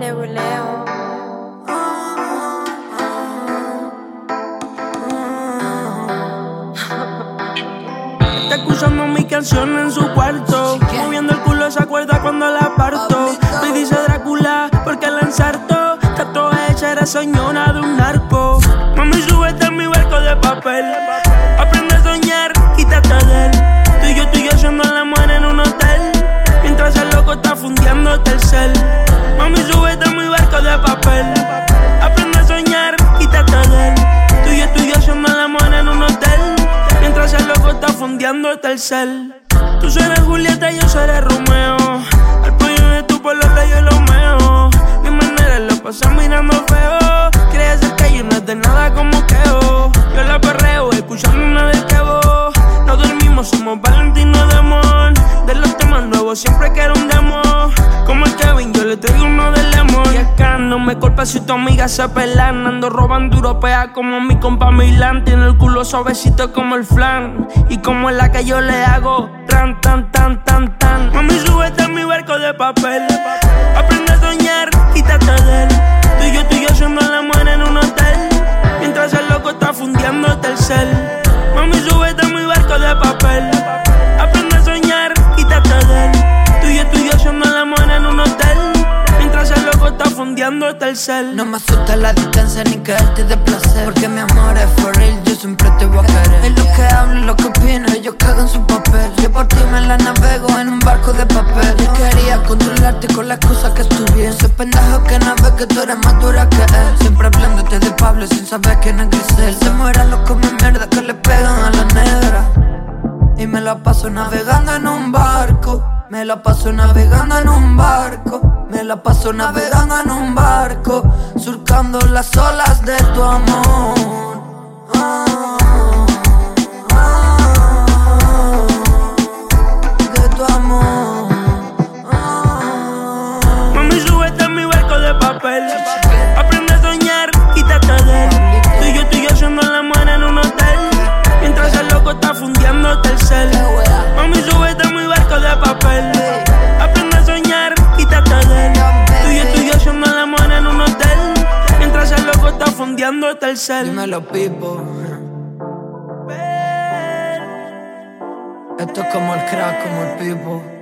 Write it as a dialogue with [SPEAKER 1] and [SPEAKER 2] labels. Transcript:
[SPEAKER 1] Leo.
[SPEAKER 2] Está escuchando mi canción en su cuarto, moviendo el culo, se acuerda cuando la parto. Me dice Drácula porque la ensarto. Está toda hecha, era señora de un narco. Mami, súbete a mi barco de papel. Aprende a soñar, quítate de él. Tú y yo haciendo la muerte en un hotel, mientras el loco está fundiéndote el cel. Mami, súbete a mi barco de papel. Aprende a soñar, quítate de él. Tú y yo haciendo la muerte en un hotel, mientras el loco está fundiéndote el cel. Tú serás Julieta y yo seré Romeo. Al pollo de tu pueblo yo lo meo. Mi manera lo pasa mirando feo. Quiere decir que yo no es de nada como Keo. Yo la perreo escuchando una de Kevo. No dormimos, somos Valentino Demon. De los temas nuevos siempre quiero un demo. Como el Kevin, yo le traigo uno de lemon. Y acá no me culpa si tu amiga se pelan. Ando robando europea como mi compa Milán. Tiene el culo suavecito como el flan. Y como es la que yo le hago, tan, tan, tan, tan, tan. Mami, súbete a mi barco de papel. Aprende a soñar, quítate de él. Tú y yo haciendo la muerte en un hotel, mientras el loco está fundiéndote el cel. Mami, súbete a mi barco de papel. Aprende a soñar, quítate de él. Tú y yo haciendo la muerte en un hotel, mientras el loco está fundiéndote el cel.
[SPEAKER 3] No me asusta la distancia ni caerte de placer, porque mi amor es for real, yo siempre te voy a querer. Es lo que hablo, lo que opino, ellos cagan su papel. Yo por ti me la navego en un barco de papel. Yo quería controlarte con las cosas que estuve. Ese pendejo que no ve que tú eres más dura que él. Siempre hablándote de Pablo sin saber quién es Grisel. Se muera lo come mierda que le pegan a la negra. Y me la paso navegando en un barco. Me la paso navegando en un barco. Me la paso navegando en un barco, surcando las olas de tu amor. De tu amor.
[SPEAKER 2] Mami, súbete a mi barco de papel. Aprende a soñar, quítate de él. Tú y yo haciendo la muerte en un hotel, mientras el loco está fundiéndote el cel. Mami, súbete a mi barco de papel. Aprende a soñar, quítate de él. Tú y yo haciendo la muerte en un hotel, mientras el loco está fundiéndote el cel.
[SPEAKER 3] Dímelo, Pipo. Esto es como el crack, como el Pipo.